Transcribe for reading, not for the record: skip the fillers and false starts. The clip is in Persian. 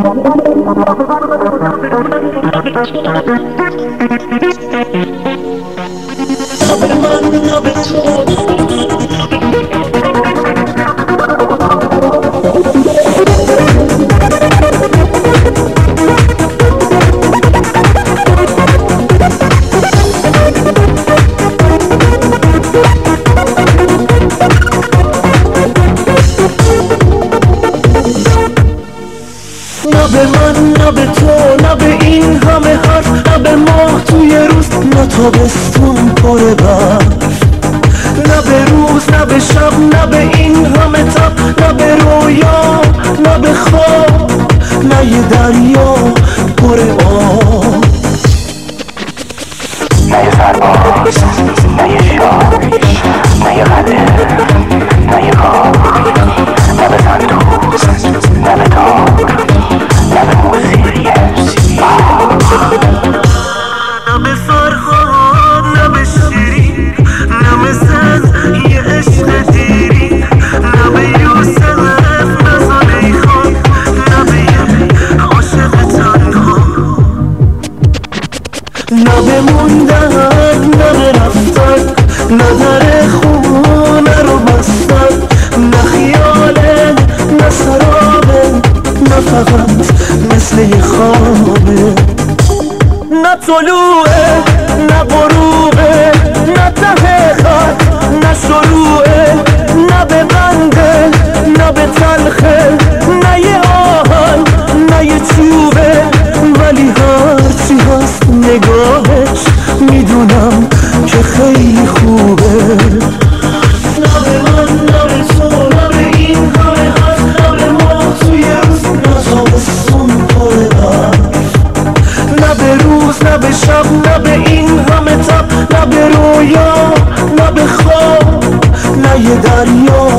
به من، نه به تو، نه به این همه حرف، نه به ماه توی روز، نه تابستون پر برف، نه به روز، نه به شب، نه به این همه تب، نه به رویا، نه به خواب، نه یه دریا پر آب، نه یه سرباز، نه یه شاه، نه یه قلعه، نه یه کاخ، نه به صندوق، نه به تاق، نه به موسیقی نه به فرهاد، نه به شیرین، نه مثل یه عشق دیری، نه به یوسف، نه زلیخا، نه به یه عاشق تنها، نه به موندن، نه به رفتن، نه در خونه رو بستن، نه خیاله، نه سرابه، نه فقط مثل یه خوابه، نه طلوعه، نه غروبه، نه ته خط، نه شروعه، نه به بنده، نه به تلخه، نه یه آهن، نه یه چوبه، ولی هرچی هست نگاهش میدونم که خیلی خوبه، نه به من، نه به تو، نه به این همه حرف، نه به ما توی روز، نه تابستون پر برف، نه به روز، نه به شب، نه به این همه تب، نه به رویا، نه به خواب، نه یه دریا